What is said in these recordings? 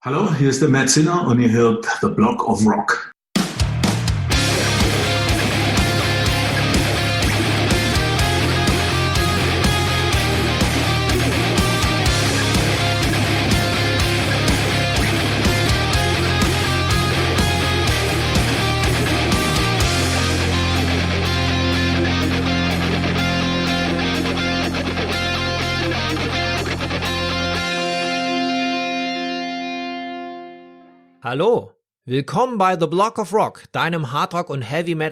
Hallo, hier ist der Matt Zinner und ihr hört The Block of Rock. Hallo, willkommen bei The Block of Rock, deinem Hardrock- und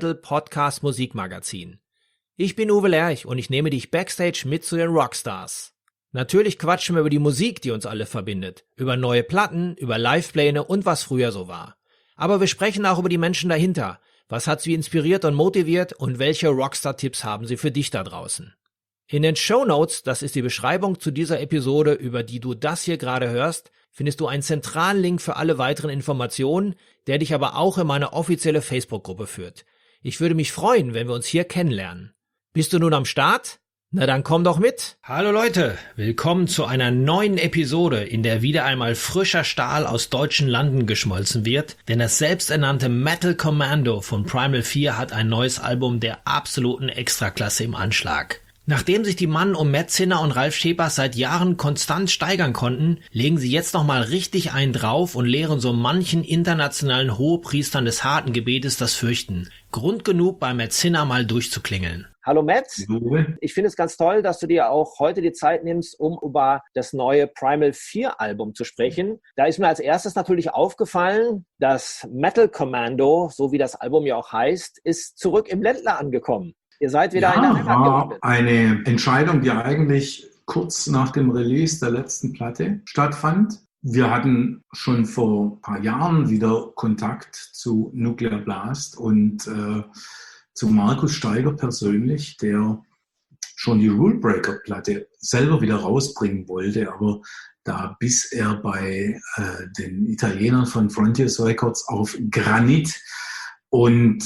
Heavy-Metal-Podcast-Musikmagazin. Ich bin Uwe Lerch und ich nehme dich backstage mit zu den Rockstars. Natürlich quatschen wir über die Musik, die uns alle verbindet, über neue Platten, über Livepläne und was früher so war. Aber wir sprechen auch über die Menschen dahinter. Was hat sie inspiriert und motiviert und welche Rockstar-Tipps haben sie für dich da draußen? In den Shownotes, das ist die Beschreibung zu dieser Episode, über die du das hier gerade hörst, findest du einen zentralen Link für alle weiteren Informationen, der dich aber auch in meine offizielle Facebook-Gruppe führt. Ich würde mich freuen, wenn wir uns hier kennenlernen. Bist du nun am Start? Na dann komm doch mit! Hallo Leute, willkommen zu einer neuen Episode, in der wieder einmal frischer Stahl aus deutschen Landen geschmolzen wird, denn das selbsternannte Metal Commando von Primal Fear hat ein neues Album der absoluten Extraklasse im Anschlag. Nachdem sich die Mann um Matt Zinner und Ralf Schepers seit Jahren konstant steigern konnten, legen sie jetzt nochmal richtig einen drauf und lehren so manchen internationalen Hohepriestern des harten Gebetes das Fürchten. Grund genug, bei Matt Zinner mal durchzuklingeln. Hallo Matt, ich finde es ganz toll, dass du dir auch heute die Zeit nimmst, um über das neue Primal Fear Album zu sprechen. Da ist mir als erstes natürlich aufgefallen, das Metal Commando, so wie das Album ja auch heißt, ist zurück im Ländler angekommen. Ihr seid wieder in der Heimat gelandet. Eine Entscheidung, die eigentlich kurz nach dem Release der letzten Platte stattfand. Wir hatten schon vor ein paar Jahren wieder Kontakt zu Nuclear Blast und zu Markus Steiger persönlich, der schon die Rulebreaker-Platte selber wieder rausbringen wollte, aber da biss er bei den Italienern von Frontiers Records auf Granit und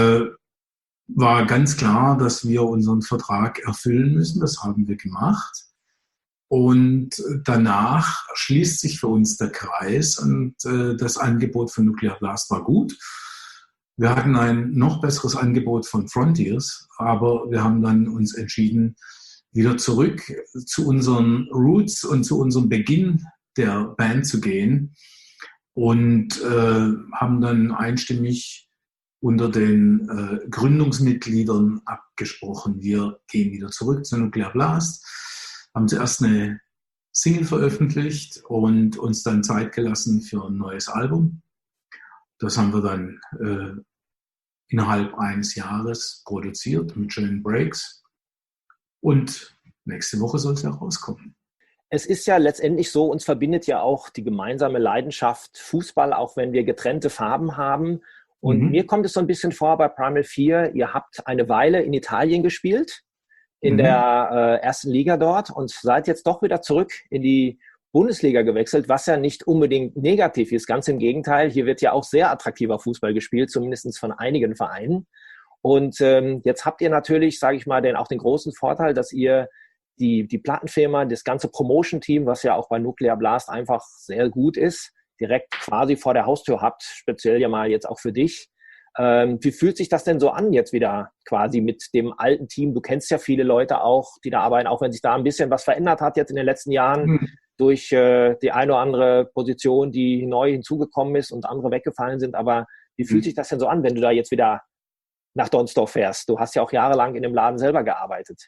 war ganz klar, dass wir unseren Vertrag erfüllen müssen. Das haben wir gemacht. Und danach schließt sich für uns der Kreis und das Angebot von Nuclear Blast war gut. Wir hatten ein noch besseres Angebot von Frontiers, aber wir haben dann uns entschieden, wieder zurück zu unseren Roots und zu unserem Beginn der Band zu gehen und haben dann einstimmig unter den Gründungsmitgliedern abgesprochen. Wir gehen wieder zurück zu Nuclear Blast, haben zuerst eine Single veröffentlicht und uns dann Zeit gelassen für ein neues Album. Das haben wir dann innerhalb eines Jahres produziert mit schönen Breaks. Und nächste Woche soll es ja rauskommen. Es ist ja letztendlich so, uns verbindet ja auch die gemeinsame Leidenschaft Fußball, auch wenn wir getrennte Farben haben. Und mir kommt es so ein bisschen vor bei Primal Fear, ihr habt eine Weile in Italien gespielt, in der ersten Liga dort und seid jetzt doch wieder zurück in die Bundesliga gewechselt, was ja nicht unbedingt negativ ist, ganz im Gegenteil. Hier wird ja auch sehr attraktiver Fußball gespielt, zumindest von einigen Vereinen. Und jetzt habt ihr natürlich, sage ich mal, auch den großen Vorteil, dass ihr die Plattenfirma, das ganze Promotion-Team, was ja auch bei Nuclear Blast einfach sehr gut ist, direkt quasi vor der Haustür habt, speziell ja mal jetzt auch für dich. Wie fühlt sich das denn so an jetzt wieder quasi mit dem alten Team? Du kennst ja viele Leute auch, die da arbeiten, auch wenn sich da ein bisschen was verändert hat jetzt in den letzten Jahren durch die eine oder andere Position, die neu hinzugekommen ist und andere weggefallen sind. Aber wie fühlt sich das denn so an, wenn du da jetzt wieder nach Donsdorf fährst? Du hast ja auch jahrelang in dem Laden selber gearbeitet.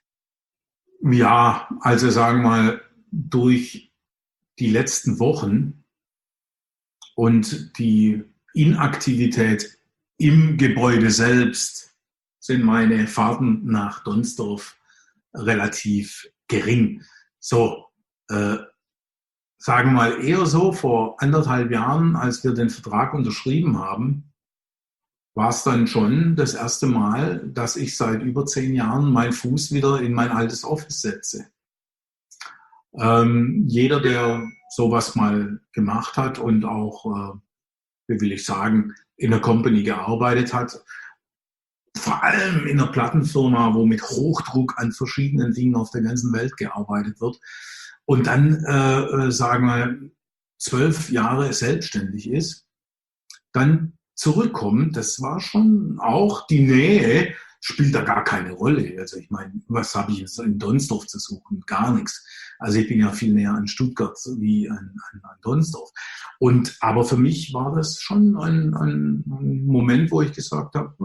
Ja, also sagen wir mal, durch die letzten Wochen und die Inaktivität im Gebäude selbst sind meine Fahrten nach Donsdorf relativ gering. So, sagen wir mal eher so, vor 1,5 Jahren, als wir den Vertrag unterschrieben haben, war es dann schon das erste Mal, dass ich seit über 10 Jahren meinen Fuß wieder in mein altes Office setze. Jeder, der sowas mal gemacht hat und auch, wie will ich sagen, in der Company gearbeitet hat, vor allem in einer Plattenfirma, wo mit Hochdruck an verschiedenen Dingen auf der ganzen Welt gearbeitet wird. Und dann, sagen wir, 12 Jahre selbstständig ist, dann zurückkommt, das war schon auch die Nähe, spielt da gar keine Rolle. Also ich meine, was habe ich jetzt in Donsdorf zu suchen? Gar nichts. Also ich bin ja viel näher an Stuttgart wie an Donsdorf. Aber für mich war das schon ein Moment, wo ich gesagt habe,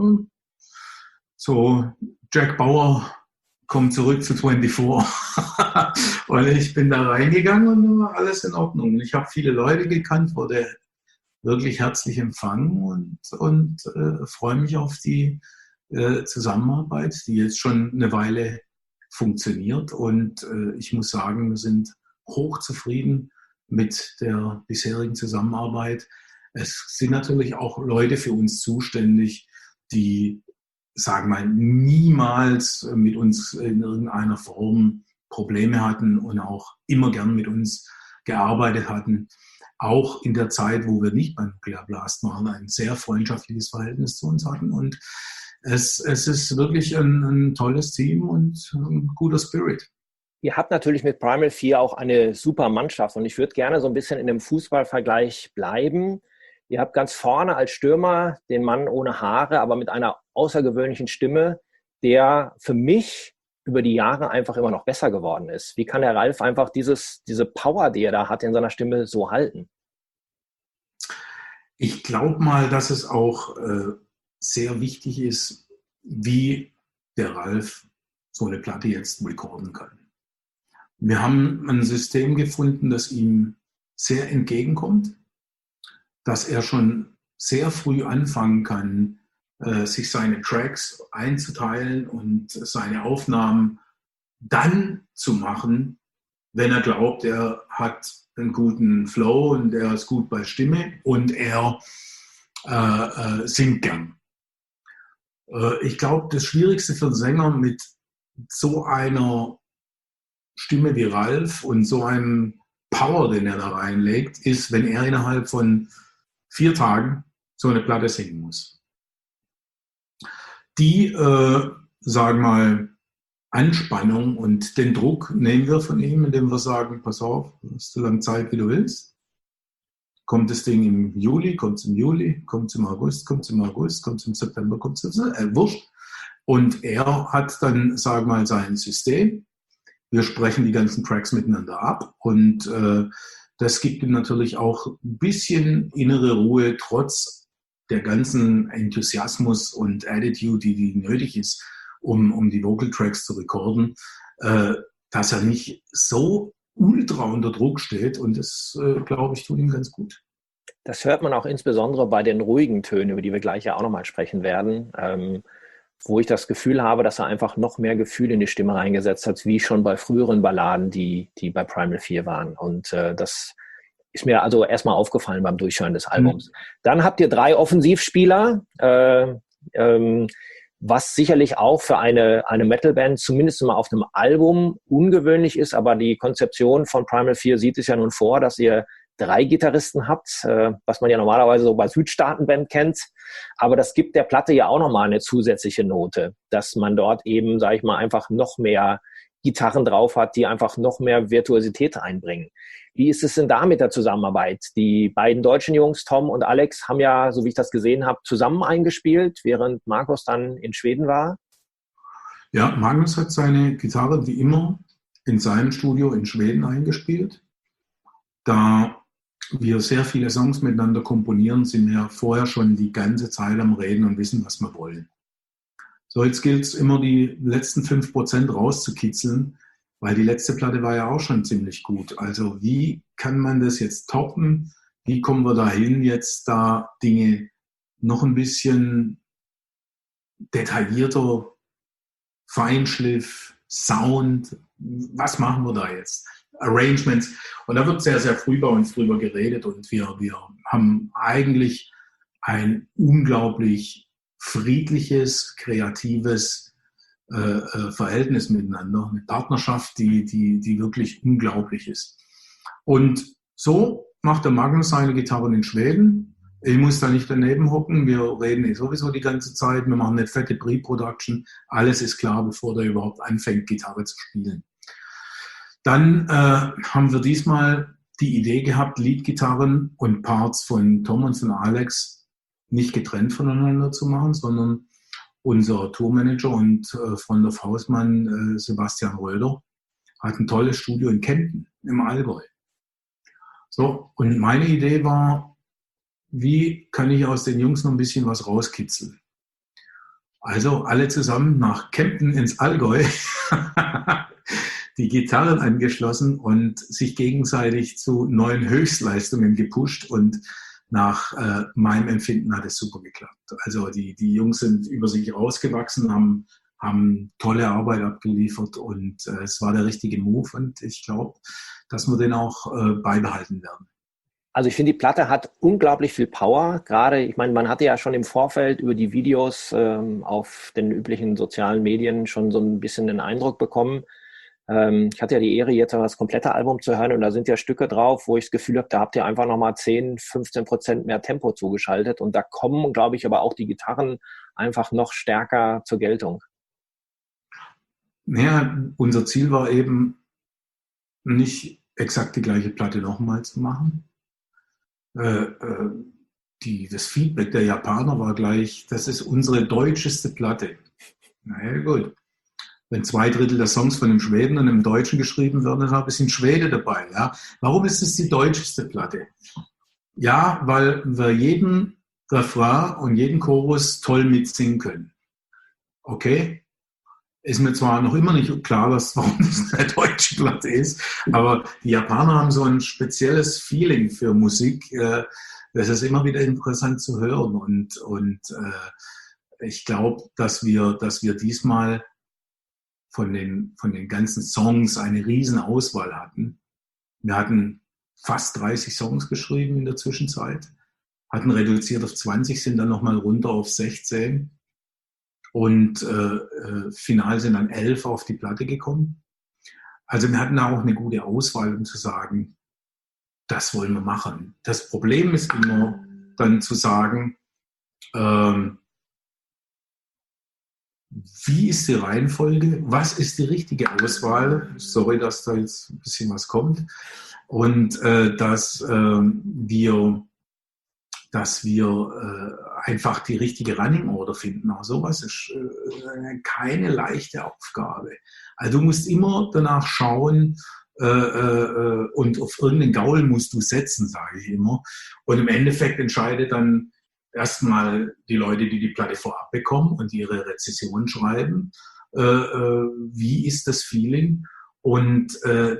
so Jack Bauer kommt zurück zu 24. Und ich bin da reingegangen und war alles in Ordnung. Und ich habe viele Leute gekannt, wurde wirklich herzlich empfangen und freue mich auf die Zusammenarbeit, die jetzt schon eine Weile funktioniert. Und ich muss sagen, wir sind hochzufrieden mit der bisherigen Zusammenarbeit. Es sind natürlich auch Leute für uns zuständig, die, sagen wir mal, niemals mit uns in irgendeiner Form Probleme hatten und auch immer gern mit uns gearbeitet hatten. Auch in der Zeit, wo wir nicht beim Nuclear Blast waren, ein sehr freundschaftliches Verhältnis zu uns hatten. Und es ist wirklich ein tolles Team und ein guter Spirit. Ihr habt natürlich mit Primal 4 auch eine super Mannschaft und ich würde gerne so ein bisschen in dem Fußballvergleich bleiben. Ihr habt ganz vorne als Stürmer den Mann ohne Haare, aber mit einer außergewöhnlichen Stimme, der für mich über die Jahre einfach immer noch besser geworden ist. Wie kann der Ralf einfach diese Power, die er da hat, in seiner Stimme so halten? Ich glaube mal, dass es auch sehr wichtig ist, wie der Ralf so eine Platte jetzt recorden kann. Wir haben ein System gefunden, das ihm sehr entgegenkommt, dass er schon sehr früh anfangen kann, sich seine Tracks einzuteilen und seine Aufnahmen dann zu machen, wenn er glaubt, er hat einen guten Flow und er ist gut bei Stimme und er singt gern. Ich glaube, das Schwierigste für einen Sänger mit so einer Stimme wie Ralf und so einem Power, den er da reinlegt, ist, wenn er innerhalb von 4 Tagen so eine Platte singen muss. Die, sagen wir mal, Anspannung und den Druck nehmen wir von ihm, indem wir sagen, pass auf, du hast so lange Zeit, wie du willst. Kommt das Ding im Juli, kommt es im Juli, kommt es im August, kommt es im August, kommt es im September, kommt es wurscht. Und er hat dann, sagen wir mal, sein System. Wir sprechen die ganzen Tracks miteinander ab und das gibt ihm natürlich auch ein bisschen innere Ruhe, trotz der ganzen Enthusiasmus und Attitude, die nötig ist, um die Vocal Tracks zu recorden, dass er nicht so ultra unter Druck steht und das, glaube ich, tut ihm ganz gut. Das hört man auch insbesondere bei den ruhigen Tönen, über die wir gleich ja auch nochmal sprechen werden, wo ich das Gefühl habe, dass er einfach noch mehr Gefühl in die Stimme reingesetzt hat, wie schon bei früheren Balladen, die bei Primal 4 waren. Und das ist mir also erstmal aufgefallen beim Durchhören des Albums. Dann habt ihr 3 Offensivspieler, was sicherlich auch für eine Metalband zumindest mal auf einem Album ungewöhnlich ist, aber die Konzeption von Primal 4 sieht es ja nun vor, dass ihr 3 Gitarristen habt, was man ja normalerweise so bei Südstaatenband kennt, aber das gibt der Platte ja auch nochmal eine zusätzliche Note, dass man dort eben, sage ich mal, einfach noch mehr Gitarren drauf hat, die einfach noch mehr Virtuosität einbringen. Wie ist es denn da mit der Zusammenarbeit? Die beiden deutschen Jungs, Tom und Alex, haben ja, so wie ich das gesehen habe, zusammen eingespielt, während Markus dann in Schweden war. Ja, Magnus hat seine Gitarre wie immer in seinem Studio in Schweden eingespielt. Da wir sehr viele Songs miteinander komponieren, sind wir vorher schon die ganze Zeit am Reden und wissen, was wir wollen. So, jetzt gilt es immer, die letzten 5% rauszukitzeln, weil die letzte Platte war ja auch schon ziemlich gut. Also wie kann man das jetzt toppen? Wie kommen wir dahin, jetzt da Dinge noch ein bisschen detaillierter, Feinschliff, Sound, was machen wir da jetzt? Arrangements. Und da wird sehr, sehr früh bei uns drüber geredet und wir haben eigentlich ein unglaublich friedliches, kreatives Verhältnis miteinander, eine Partnerschaft, die wirklich unglaublich ist. Und so macht der Magnus seine Gitarren in Schweden. Ich muss da nicht daneben hocken, wir reden sowieso die ganze Zeit, wir machen eine fette Pre-Production, alles ist klar, bevor der überhaupt anfängt, Gitarre zu spielen. Dann haben wir diesmal die Idee gehabt, Leadgitarren und Parts von Tom und von Alex nicht getrennt voneinander zu machen, sondern unser Tourmanager und Freund of Hausmann Sebastian Röder hat ein tolles Studio in Kempten im Allgäu. So, und meine Idee war, wie kann ich aus den Jungs noch ein bisschen was rauskitzeln? Also alle zusammen nach Kempten ins Allgäu, die Gitarren angeschlossen und sich gegenseitig zu neuen Höchstleistungen gepusht und nach meinem Empfinden hat es super geklappt. Also die Jungs sind über sich rausgewachsen, haben tolle Arbeit abgeliefert und es war der richtige Move und ich glaube, dass wir den auch beibehalten werden. Also ich finde, die Platte hat unglaublich viel Power. Gerade, ich meine, man hatte ja schon im Vorfeld über die Videos auf den üblichen sozialen Medien schon so ein bisschen den Eindruck bekommen. Ich hatte ja die Ehre, jetzt das komplette Album zu hören und da sind ja Stücke drauf, wo ich das Gefühl habe, da habt ihr einfach nochmal 10-15% mehr Tempo zugeschaltet und da kommen, glaube ich, aber auch die Gitarren einfach noch stärker zur Geltung. Naja, unser Ziel war eben nicht exakt die gleiche Platte nochmal zu machen. Das Feedback der Japaner war gleich, das ist unsere deutscheste Platte. Naja, gut. Wenn 2/3 der Songs von einem Schweden und einem Deutschen geschrieben werden, dann ist ein bisschen Schwede dabei. Ja? Warum ist es die deutscheste Platte? Ja, weil wir jeden Refrain und jeden Chorus toll mitsingen können. Okay? Ist mir zwar noch immer nicht klar, warum das eine deutsche Platte ist, aber die Japaner haben so ein spezielles Feeling für Musik. Das ist immer wieder interessant zu hören. Und ich glaube, dass wir diesmal von den ganzen Songs eine riesen Auswahl hatten. Wir hatten fast 30 Songs geschrieben in der Zwischenzeit, hatten reduziert auf 20, sind dann nochmal runter auf 16 und final sind dann 11 auf die Platte gekommen. Also wir hatten da auch eine gute Auswahl, um zu sagen, das wollen wir machen. Das Problem ist immer dann zu sagen, wie ist die Reihenfolge? Was ist die richtige Auswahl? Sorry, dass da jetzt ein bisschen was kommt. Und dass wir einfach die richtige Running Order finden. Auch sowas ist keine leichte Aufgabe. Also du musst immer danach schauen und auf irgendeinen Gaul musst du setzen, sage ich immer. Und im Endeffekt entscheidet dann erstmal die Leute, die Platte vorab bekommen und ihre Rezession schreiben, wie ist das Feeling? Und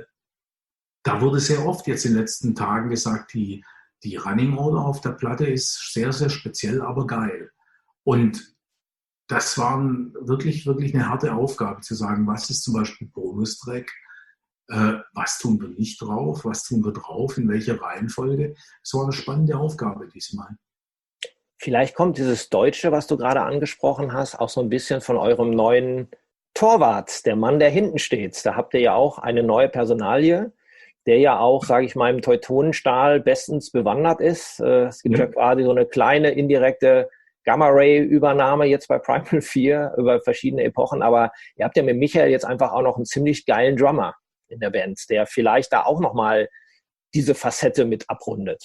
da wurde sehr oft jetzt in den letzten Tagen gesagt, die Running Order auf der Platte ist sehr, sehr speziell, aber geil. Und das war wirklich, wirklich eine harte Aufgabe zu sagen, was ist zum Beispiel Bonustrack, was tun wir nicht drauf, was tun wir drauf, in welcher Reihenfolge. Es war eine spannende Aufgabe diesmal. Vielleicht kommt dieses Deutsche, was du gerade angesprochen hast, auch so ein bisschen von eurem neuen Torwart, der Mann, der hinten steht. Da habt ihr ja auch eine neue Personalie, der ja auch, sage ich mal, im Teutonenstahl bestens bewandert ist. Es gibt ja quasi so eine kleine indirekte Gamma-Ray-Übernahme jetzt bei Primal 4 über verschiedene Epochen. Aber ihr habt ja mit Michael jetzt einfach auch noch einen ziemlich geilen Drummer in der Band, der vielleicht da auch nochmal diese Facette mit abrundet.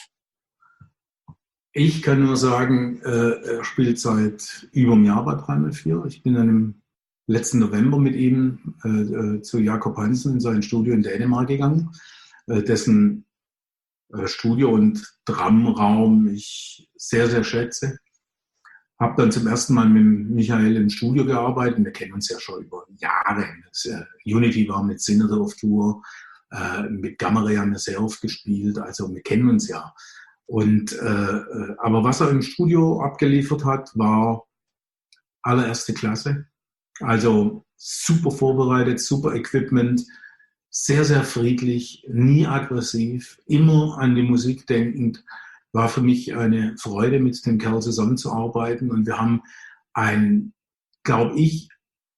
Ich kann nur sagen, er spielt seit über einem Jahr bei Primal 4. Ich bin dann im letzten November mit ihm zu Jakob Hansen in sein Studio in Dänemark gegangen, dessen Studio und Drumraum ich sehr, sehr schätze. Habe dann zum ersten Mal mit Michael im Studio gearbeitet. Wir kennen uns ja schon über Jahre. Unity war mit Senator auf Tour, mit Gamma Ray haben wir sehr oft gespielt. Also wir kennen uns ja. Und aber was er im Studio abgeliefert hat, war allererste Klasse. Also super vorbereitet, super Equipment, sehr, sehr friedlich, nie aggressiv, immer an die Musik denkend. War für mich eine Freude, mit dem Kerl zusammenzuarbeiten. Und wir haben ein, glaube ich,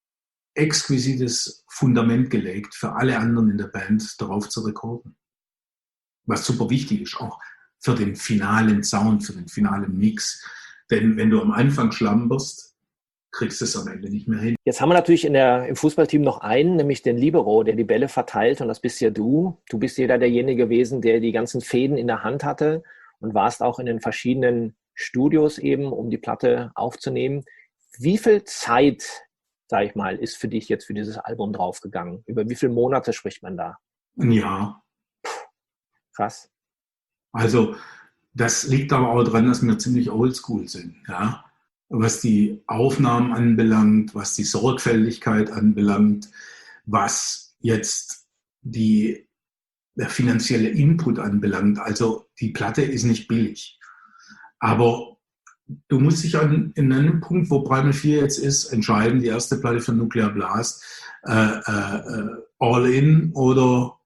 exquisites Fundament gelegt für alle anderen in der Band, darauf zu rekorden. Was super wichtig ist, auch für den finalen Sound, für den finalen Mix. Denn wenn du am Anfang schlamperst, kriegst du es am Ende nicht mehr hin. Jetzt haben wir natürlich im Fußballteam noch einen, nämlich den Libero, der die Bälle verteilt, und das bist ja du. Du bist ja derjenige gewesen, der die ganzen Fäden in der Hand hatte und warst auch in den verschiedenen Studios eben, um die Platte aufzunehmen. Wie viel Zeit, sag ich mal, ist für dich jetzt für dieses Album draufgegangen? Über wie viele Monate spricht man da? Ein Jahr. Krass. Also das liegt aber auch daran, dass wir ziemlich oldschool sind, ja. Was die Aufnahmen anbelangt, was die Sorgfältigkeit anbelangt, was jetzt der finanzielle Input anbelangt. Also die Platte ist nicht billig. Aber du musst dich in einem Punkt, wo Primal 4 jetzt ist, entscheiden, die erste Platte von Nuclear Blast, all in oder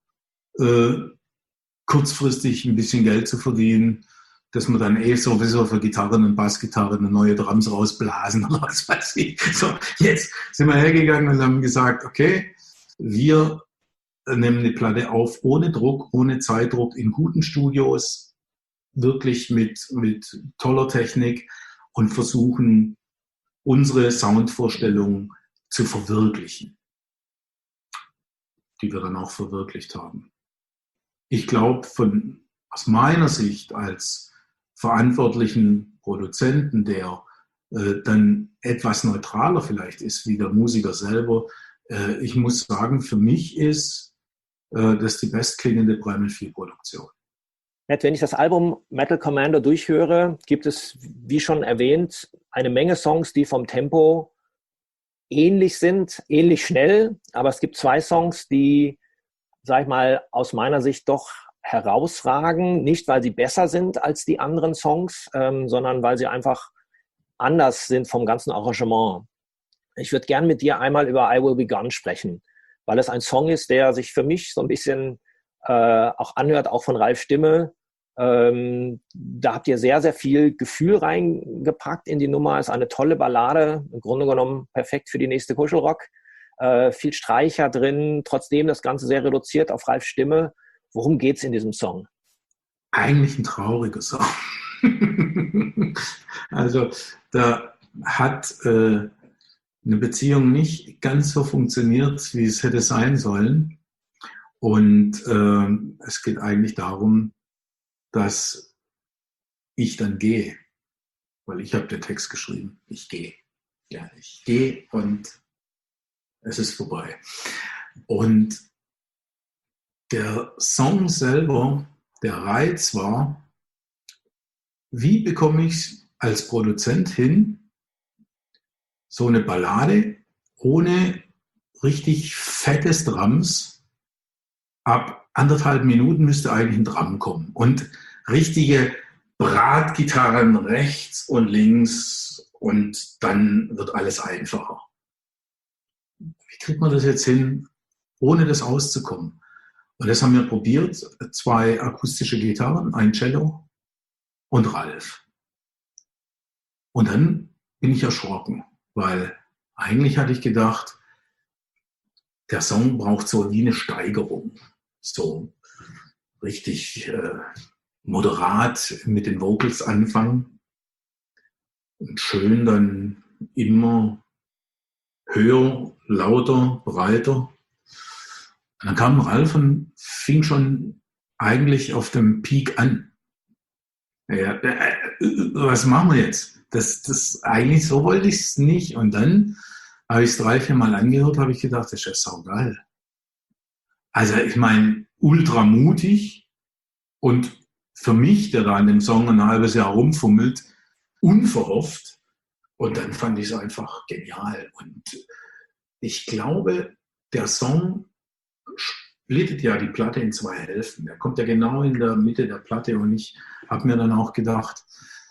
kurzfristig ein bisschen Geld zu verdienen, dass man dann sowieso für Gitarren und Bassgitarren eine neue Drums rausblasen oder was weiß ich. So, jetzt sind wir hergegangen und haben gesagt, okay, wir nehmen eine Platte auf ohne Druck, ohne Zeitdruck, in guten Studios, wirklich mit toller Technik und versuchen, unsere Soundvorstellung zu verwirklichen, die wir dann auch verwirklicht haben. Ich glaube, aus meiner Sicht als verantwortlichen Produzenten, der dann etwas neutraler vielleicht ist wie der Musiker selber, ich muss sagen, für mich ist das die bestklingende Primal 4 Produktion. Wenn ich das Album Metal Commando durchhöre, gibt es, wie schon erwähnt, eine Menge Songs, die vom Tempo ähnlich sind, ähnlich schnell, aber es gibt 2 Songs, die, sag ich mal, aus meiner Sicht doch herausragen, nicht weil sie besser sind als die anderen Songs, sondern weil sie einfach anders sind vom ganzen Arrangement. Ich würde gern mit dir einmal über I Will Be Gone sprechen, weil es ein Song ist, der sich für mich so ein bisschen auch anhört, auch von Ralfs Stimme. Da habt ihr sehr, sehr viel Gefühl reingepackt in die Nummer. Ist eine tolle Ballade, im Grunde genommen perfekt für die nächste Kuschelrock. Viel Streicher drin, trotzdem das Ganze sehr reduziert auf Ralfs Stimme. Worum geht's in diesem Song? Eigentlich ein trauriger Song. Also da hat eine Beziehung nicht ganz so funktioniert, wie es hätte sein sollen. Und es geht eigentlich darum, dass ich dann gehe, weil ich habe den Text geschrieben. Ich gehe. Ja, ich gehe und es ist vorbei. Und der Song selber, der Reiz war, wie bekomme ich es als Produzent hin, so eine Ballade ohne richtig fettes Drums. Ab 1,5 Minuten müsste eigentlich ein Drum kommen und richtige Bratgitarren rechts und links und dann wird alles einfacher. Wie kriegt man das jetzt hin, ohne das auszukommen? Und das haben wir probiert, 2 akustische Gitarren, ein Cello und Ralf. Und dann bin ich erschrocken, weil eigentlich hatte ich gedacht, der Song braucht so wie eine Steigerung. So richtig moderat mit den Vocals anfangen und schön dann immer höher, lauter, breiter. Und dann kam Ralf und fing schon eigentlich auf dem Peak an. Ja, was machen wir jetzt? Das eigentlich so wollte ich es nicht. Und dann habe ich es 3-4 Mal angehört, habe ich gedacht, das ist ja saugeil. Also ich meine, ultra mutig und für mich, der da an dem Song ein halbes Jahr rumfummelt, unverhofft. Und dann fand ich es einfach genial. Und ich glaube, der Song splittet ja die Platte in 2 Hälften. Der kommt ja genau in der Mitte der Platte und ich habe mir dann auch gedacht,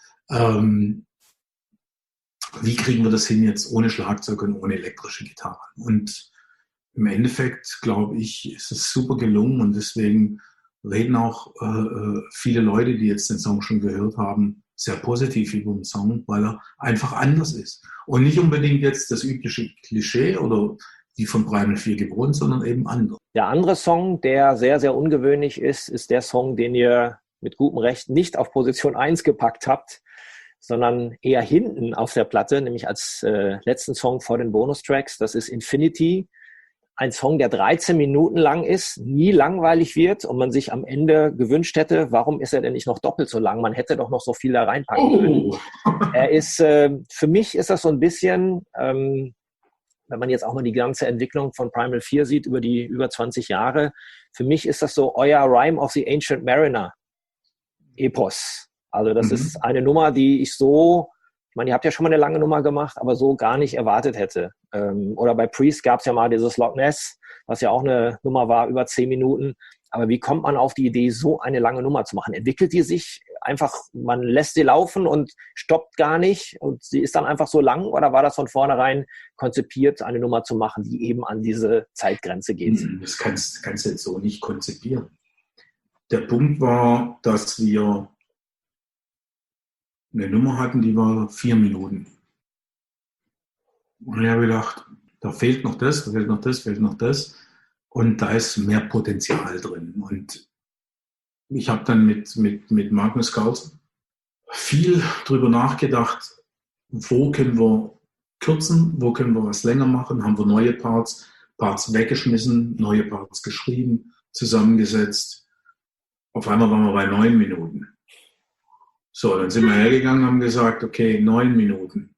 wie kriegen wir das hin jetzt ohne Schlagzeug und ohne elektrische Gitarre? Und im Endeffekt, glaube ich, ist es super gelungen und deswegen reden auch viele Leute, die jetzt den Song schon gehört haben, sehr positiv über den Song, weil er einfach anders ist. Und nicht unbedingt jetzt das übliche Klischee oder die von Primal 4 gewohnt, sondern eben anders. Der andere Song, der sehr, sehr ungewöhnlich ist, ist der Song, den ihr mit gutem Recht nicht auf Position 1 gepackt habt. sondern eher hinten auf der Platte, nämlich als letzten Song vor den Bonustracks. Das ist Infinity. Ein Song, der 13 Minuten lang ist, nie langweilig wird und man sich am Ende gewünscht hätte, warum ist er denn nicht noch doppelt so lang? Man hätte doch noch so viel da reinpacken können. Er ist, für mich ist das so ein bisschen, wenn man jetzt auch mal die ganze Entwicklung von Primal 4 sieht, über die über 20 Jahre, für mich ist das so euer Rime of the Ancient Mariner Epos. Also das ist eine Nummer, die ich so, ich meine, ihr habt ja schon mal eine lange Nummer gemacht, aber so gar nicht erwartet hätte. Oder bei Priest gab es ja mal dieses Loch Ness, was ja auch eine Nummer war, über 10 Minuten. Aber wie kommt man auf die Idee, so eine lange Nummer zu machen? Entwickelt die sich einfach, man lässt sie laufen und stoppt gar nicht und sie ist dann einfach so lang? Oder war das von vornherein konzipiert, eine Nummer zu machen, die eben an diese Zeitgrenze geht? Das kannst du jetzt so nicht konzipieren. Der Punkt war, dass wir eine Nummer hatten, die war 4 Minuten. Und ich habe gedacht, da fehlt noch das, da fehlt noch das, fehlt noch das. Und da ist mehr Potenzial drin. Und ich habe dann mit Magnus Carlsen viel drüber nachgedacht, wo können wir kürzen, wo können wir was länger machen, haben wir neue Parts weggeschmissen, neue Parts geschrieben, zusammengesetzt. Auf einmal waren wir bei 9 Minuten. So, dann sind wir hergegangen und haben gesagt, okay, 9 Minuten.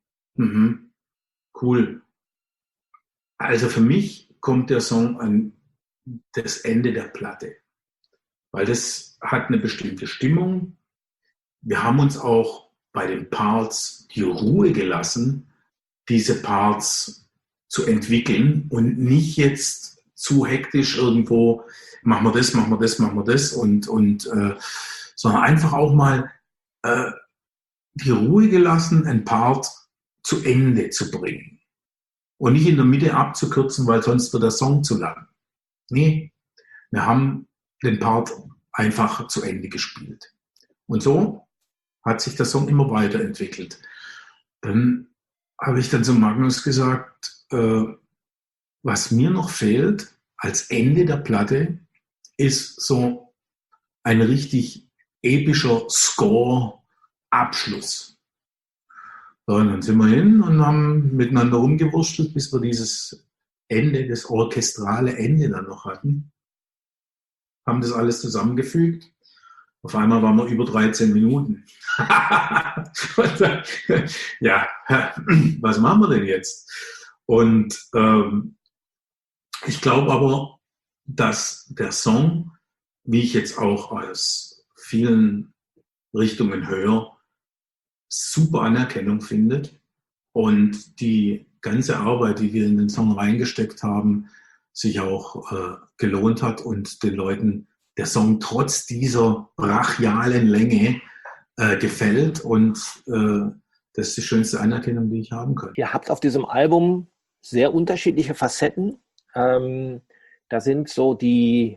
Cool. Also für mich kommt der Song an das Ende der Platte, weil das hat eine bestimmte Stimmung. Wir haben uns auch bei den Parts die Ruhe gelassen, diese Parts zu entwickeln und nicht jetzt zu hektisch irgendwo, machen wir das, machen wir das, machen wir das sondern einfach auch mal die Ruhe gelassen, ein Part zu Ende zu bringen. Und nicht in der Mitte abzukürzen, weil sonst wird der Song zu lang. Nee, wir haben den Part einfach zu Ende gespielt. Und so hat sich der Song immer weiterentwickelt. Dann habe ich dann zu Magnus gesagt, was mir noch fehlt als Ende der Platte, ist so ein richtig epischer Score-Abschluss. So, und dann sind wir hin und haben miteinander rumgewurschtelt, bis wir dieses Ende, das orchestrale Ende dann noch hatten. Haben das alles zusammengefügt. Auf einmal waren wir über 13 Minuten. Ja, was machen wir denn jetzt? Und ich glaube aber, dass der Song, wie ich jetzt auch aus vielen Richtungen höre, super Anerkennung findet und die ganze Arbeit, die wir in den Song reingesteckt haben, sich auch gelohnt hat und den Leuten der Song trotz dieser brachialen Länge gefällt und das ist die schönste Anerkennung, die ich haben kann. Ihr habt auf diesem Album sehr unterschiedliche Facetten. Da sind so die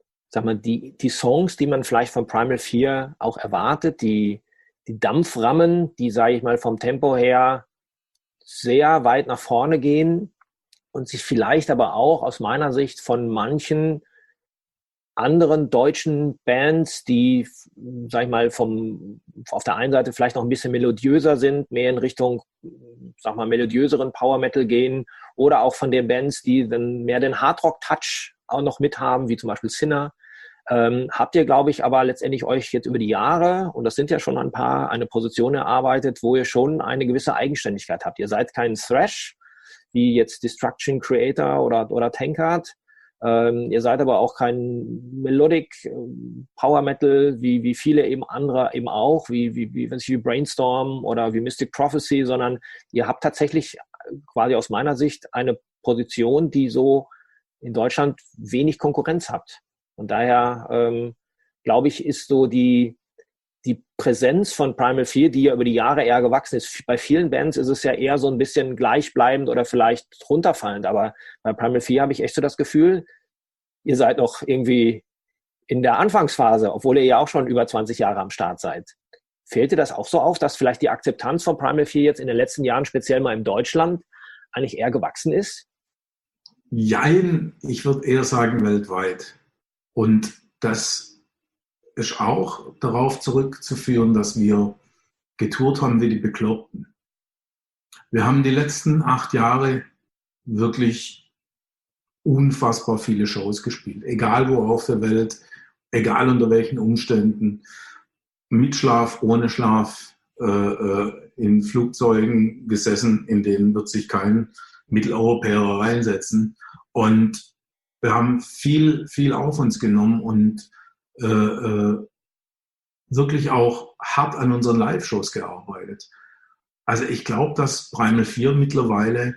Songs, die man vielleicht von Primal 4 auch erwartet, die Dampframmen, die, sage ich mal, vom Tempo her sehr weit nach vorne gehen und sich vielleicht aber auch aus meiner Sicht von manchen anderen deutschen Bands, die, sag ich mal, auf der einen Seite vielleicht noch ein bisschen melodiöser sind, mehr in Richtung, sag mal, melodiöseren Power Metal gehen, oder auch von den Bands, die dann mehr den Hardrock-Touch auch noch mit haben, wie zum Beispiel Sinner. Habt ihr, glaube ich, aber letztendlich euch jetzt über die Jahre, und das sind ja schon ein paar, eine Position erarbeitet, wo ihr schon eine gewisse Eigenständigkeit habt. Ihr seid kein Thrash, wie jetzt Destruction Creator oder Tankard. Ihr seid aber auch kein Melodic Power Metal, wie viele eben andere eben auch, wie Brainstorm oder wie Mystic Prophecy, sondern ihr habt tatsächlich quasi aus meiner Sicht eine Position, die so in Deutschland wenig Konkurrenz hat. Und daher, glaube ich, ist so die Präsenz von Primal 4, die ja über die Jahre eher gewachsen ist. Bei vielen Bands ist es ja eher so ein bisschen gleichbleibend oder vielleicht runterfallend. Aber bei Primal 4 habe ich echt so das Gefühl, ihr seid noch irgendwie in der Anfangsphase, obwohl ihr ja auch schon über 20 Jahre am Start seid. Fällt dir das auch so auf, dass vielleicht die Akzeptanz von Primal 4 jetzt in den letzten Jahren, speziell mal in Deutschland, eigentlich eher gewachsen ist? Jein, ich würde eher sagen weltweit. Und das ist auch darauf zurückzuführen, dass wir getourt haben wie die Bekloppten. Wir haben die letzten 8 Jahre wirklich unfassbar viele Shows gespielt. Egal wo auf der Welt, egal unter welchen Umständen. Mit Schlaf, ohne Schlaf, in Flugzeugen gesessen, in denen wird sich kein Mitteleuropäer reinsetzen. Und wir haben viel, viel auf uns genommen und wirklich auch hart an unseren Live-Shows gearbeitet. Also ich glaube, dass Primal 4 mittlerweile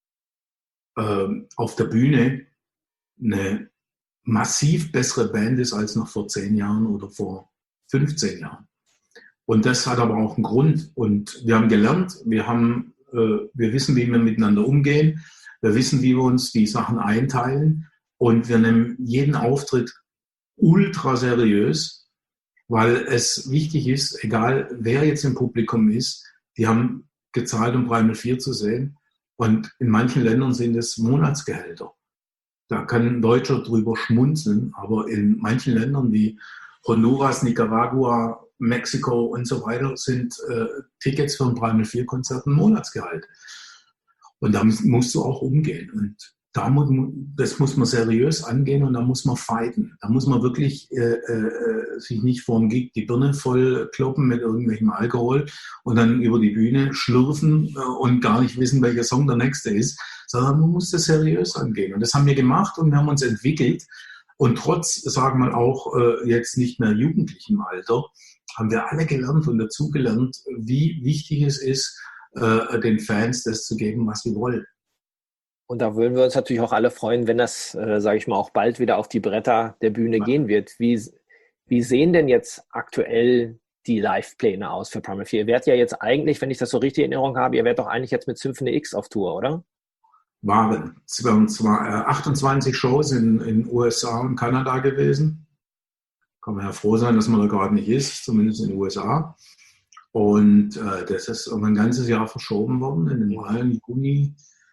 auf der Bühne eine massiv bessere Band ist als noch vor 10 Jahren oder vor 15 Jahren. Und das hat aber auch einen Grund. Und wir haben gelernt, wir wissen, wie wir miteinander umgehen, wir wissen, wie wir uns die Sachen einteilen und wir nehmen jeden Auftritt ultra seriös, weil es wichtig ist, egal wer jetzt im Publikum ist, die haben gezahlt, um Primal 4 zu sehen. Und in manchen Ländern sind es Monatsgehälter. Da kann ein Deutscher drüber schmunzeln, aber in manchen Ländern wie Honduras, Nicaragua, Mexiko und so weiter sind Tickets für ein Primal 4 Konzert ein Monatsgehalt. Und da musst du auch umgehen. Und das muss man seriös angehen und da muss man fighten. Da muss man wirklich sich nicht vor dem Gig die Birne voll kloppen mit irgendwelchem Alkohol und dann über die Bühne schlürfen und gar nicht wissen, welcher Song der nächste ist, sondern man muss das seriös angehen. Und das haben wir gemacht und wir haben uns entwickelt. Und trotz, sagen wir mal, auch jetzt nicht mehr jugendlichem Alter, haben wir alle gelernt und dazugelernt, wie wichtig es ist, den Fans das zu geben, was sie wollen. Und da würden wir uns natürlich auch alle freuen, wenn das, sage ich mal, auch bald wieder auf die Bretter der Bühne gehen wird. Wie sehen denn jetzt aktuell die Live-Pläne aus für Primal 4? Ihr werdet ja jetzt eigentlich, wenn ich das so richtig in Erinnerung habe, ihr werdet doch eigentlich jetzt mit Symphony X auf Tour, oder? Waren 28 Shows in USA und Kanada gewesen. Kann man ja froh sein, dass man da gerade nicht ist, zumindest in den USA. Und das ist um ein ganzes Jahr verschoben worden, in den Mai und Juni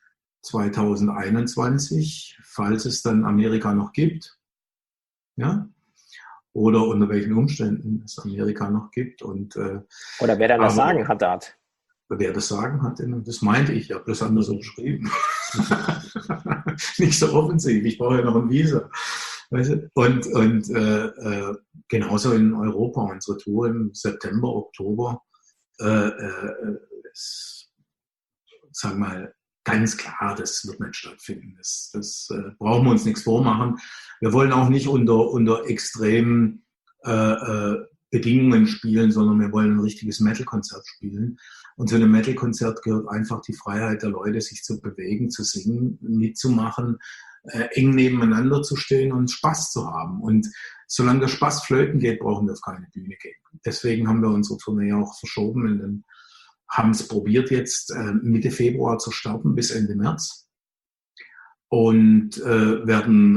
2021, falls es dann Amerika noch gibt. Ja? Oder unter welchen Umständen es Amerika noch gibt. Und, oder wer dann das Sagen hat, Dart. Wer das Sagen hat, das meinte ich, ich habe das anders so beschrieben. Nicht so offensiv, ich brauche ja noch ein Visa. Weißt du? Und genauso in Europa, unsere Tour im September, Oktober, sagen wir mal, ganz klar, das wird nicht stattfinden. Das brauchen wir uns nichts vormachen. Wir wollen auch nicht unter extremen Bedingungen spielen, sondern wir wollen ein richtiges Metal-Konzert spielen. Und zu einem Metal-Konzert gehört einfach die Freiheit der Leute, sich zu bewegen, zu singen, mitzumachen, eng nebeneinander zu stehen und Spaß zu haben. Und solange der Spaß flöten geht, brauchen wir auf keine Bühne gehen. Deswegen haben wir unsere Tournee auch verschoben. Haben es probiert jetzt Mitte Februar zu starten bis Ende März und werden,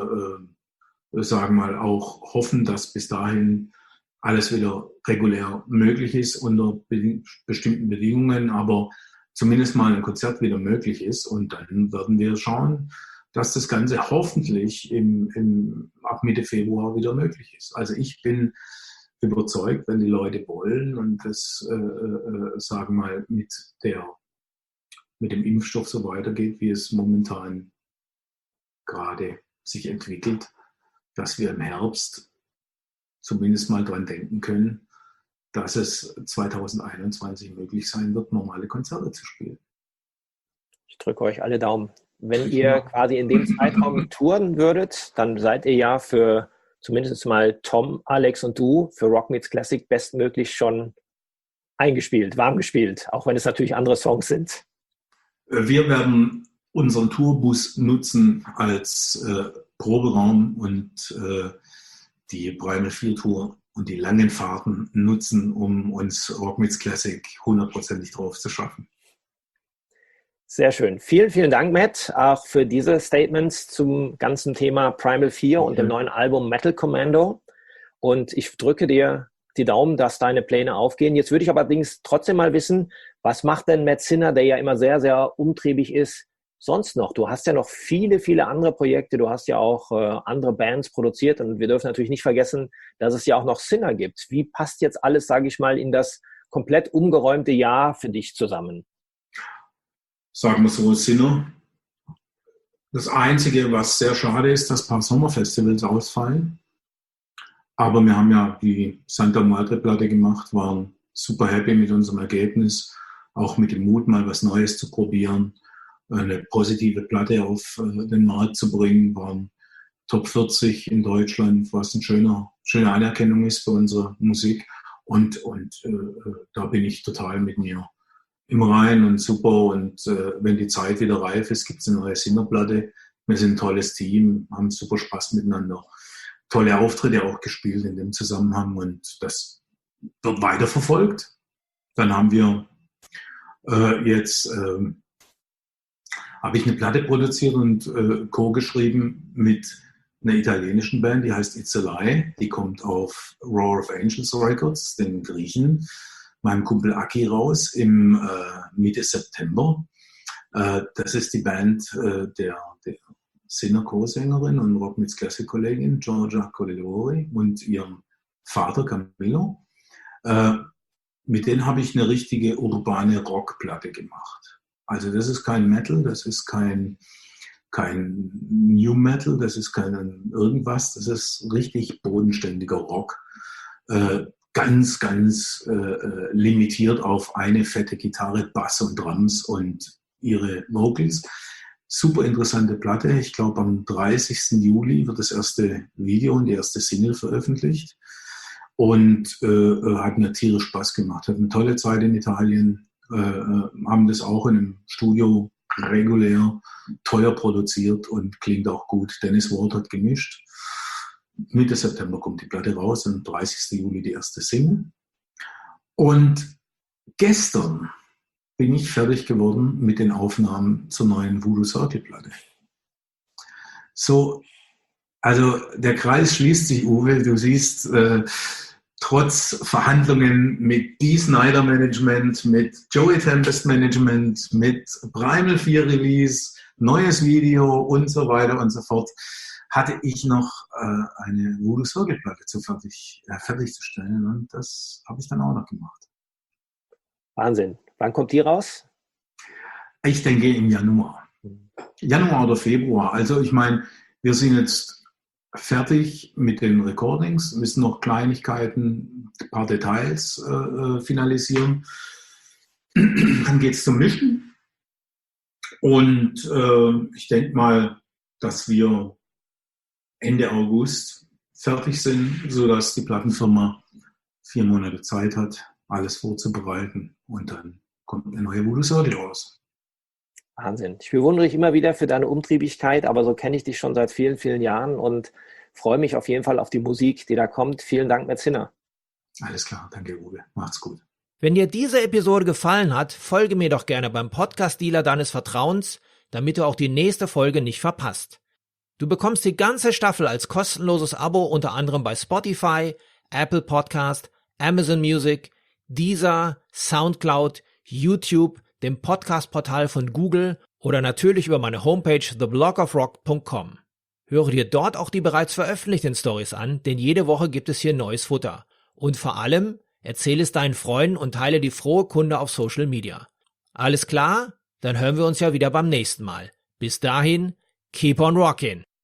sagen wir mal, auch hoffen, dass bis dahin alles wieder regulär möglich ist unter bestimmten Bedingungen, aber zumindest mal ein Konzert wieder möglich ist. Und dann werden wir schauen, dass das Ganze hoffentlich ab Mitte Februar wieder möglich ist. Also ich bin überzeugt, wenn die Leute wollen und das, sagen wir mal, mit dem Impfstoff so weitergeht, wie es momentan gerade sich entwickelt, dass wir im Herbst zumindest mal dran denken können, dass es 2021 möglich sein wird, normale Konzerte zu spielen. Ich drücke euch alle Daumen. Wenn ihr quasi in dem Zeitraum touren würdet, dann seid ihr ja für zumindest mal Tom, Alex und du für Rock Meets Classic bestmöglich schon eingespielt, warm gespielt, auch wenn es natürlich andere Songs sind. Wir werden unseren Tourbus nutzen als Proberaum und die Primal 4 Tour und die langen Fahrten nutzen, um uns Rock Meets Classic 100%ig drauf zu schaffen. Sehr schön. Vielen, vielen Dank, Matt, auch für diese Statements zum ganzen Thema Primal 4 und dem neuen Album Metal Commando. Und ich drücke dir die Daumen, dass deine Pläne aufgehen. Jetzt würde ich aber allerdings trotzdem mal wissen, was macht denn Matt Sinner, der ja immer sehr, sehr umtriebig ist, sonst noch? Du hast ja noch viele, viele andere Projekte. Du hast ja auch andere Bands produziert. Und wir dürfen natürlich nicht vergessen, dass es ja auch noch Sinner gibt. Wie passt jetzt alles, sage ich mal, in das komplett umgeräumte Jahr für dich zusammen? Sagen wir so, Sinner. Das Einzige, was sehr schade ist, dass ein paar Sommerfestivals ausfallen. Aber wir haben ja die Santa Madre-Platte gemacht, waren super happy mit unserem Ergebnis, auch mit dem Mut, mal was Neues zu probieren, eine positive Platte auf den Markt zu bringen, waren Top 40 in Deutschland, was eine schöne Anerkennung ist für unsere Musik. Und da bin ich total mit mir im Reinen und super. Und wenn die Zeit wieder reif ist, gibt es eine neue Sinnerplatte. Wir sind ein tolles Team, haben super Spaß miteinander. Tolle Auftritte auch gespielt in dem Zusammenhang und das wird weiterverfolgt. Dann haben wir jetzt habe ich eine Platte produziert und co-geschrieben mit einer italienischen Band, die heißt It's a Lie. Die kommt auf Roar of Angels Records, den Griechen, meinem Kumpel Aki raus im Mitte September. Das ist die Band der Sinner Co-Sängerin und Rock Meets Classic Kollegin Giorgia Colidori und ihrem Vater Camillo. Mit denen habe ich eine richtige urbane Rockplatte gemacht. Also das ist kein Metal, das ist kein New Metal, das ist kein irgendwas, das ist richtig bodenständiger Rock. Ganz limitiert auf eine fette Gitarre, Bass und Drums und ihre Vocals. Super interessante Platte. Ich glaube, am 30. Juli wird das erste Video und die erste Single veröffentlicht. Und hat mir tierisch Spaß gemacht. Hat eine tolle Zeit in Italien. Haben das auch in einem Studio regulär teuer produziert und klingt auch gut. Dennis Ward hat gemischt. Mitte September kommt die Platte raus und am 30. Juli die erste Single. Und gestern bin ich fertig geworden mit den Aufnahmen zur neuen Voodoo Circle Platte. So, also der Kreis schließt sich, Uwe. Du siehst, trotz Verhandlungen mit Dee Snider Management, mit Joey Tempest Management, mit Primal 4 Release, neues Video und so weiter und so fort, hatte ich noch eine Voodoo Circle Platte fertigzustellen und das habe ich dann auch noch gemacht. Wahnsinn. Wann kommt die raus? Ich denke im Januar. Januar oder Februar. Also ich meine, wir sind jetzt fertig mit den Recordings, müssen noch Kleinigkeiten, ein paar Details finalisieren. Dann geht es zum Mischen. Und ich denke mal, dass wir Ende August fertig sind, sodass die Plattenfirma 4 Monate Zeit hat, alles vorzubereiten. Und dann kommt eine neue Voodoo Circle raus. Wahnsinn. Ich bewundere dich immer wieder für deine Umtriebigkeit, aber so kenne ich dich schon seit vielen, vielen Jahren und freue mich auf jeden Fall auf die Musik, die da kommt. Vielen Dank, Matt Zinner. Alles klar, danke Uwe. Macht's gut. Wenn dir diese Episode gefallen hat, folge mir doch gerne beim Podcast-Dealer deines Vertrauens, damit du auch die nächste Folge nicht verpasst. Du bekommst die ganze Staffel als kostenloses Abo unter anderem bei Spotify, Apple Podcast, Amazon Music, Deezer, Soundcloud, YouTube, dem Podcast-Portal von Google oder natürlich über meine Homepage theblogofrock.com. Höre dir dort auch die bereits veröffentlichten Stories an, denn jede Woche gibt es hier neues Futter. Und vor allem, erzähle es deinen Freunden und teile die frohe Kunde auf Social Media. Alles klar? Dann hören wir uns ja wieder beim nächsten Mal. Bis dahin, keep on rockin'!